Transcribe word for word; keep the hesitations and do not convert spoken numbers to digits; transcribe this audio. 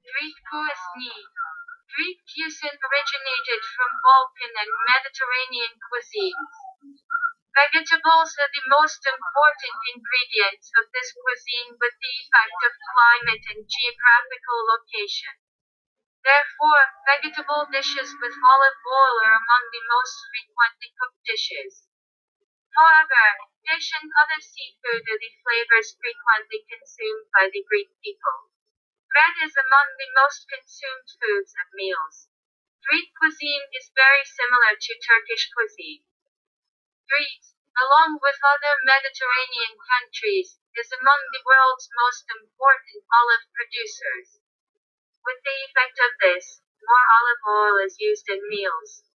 Greek cuisine. Greek cuisine originated from Balkan and Mediterranean cuisines. Vegetables are the most important ingredients of this cuisine with the effect of climate and geographical location. Therefore, vegetable dishes with olive oil are among the most frequently cooked dishes. However, fish and other seafood are the flavors frequently consumed by the Greek people. Bread is among the most consumed foods at meals. Greek cuisine is very similar to Turkish cuisine. Greece, along with other Mediterranean countries, is among the world's most important olive producers. With the effect of this, more olive oil is used in meals.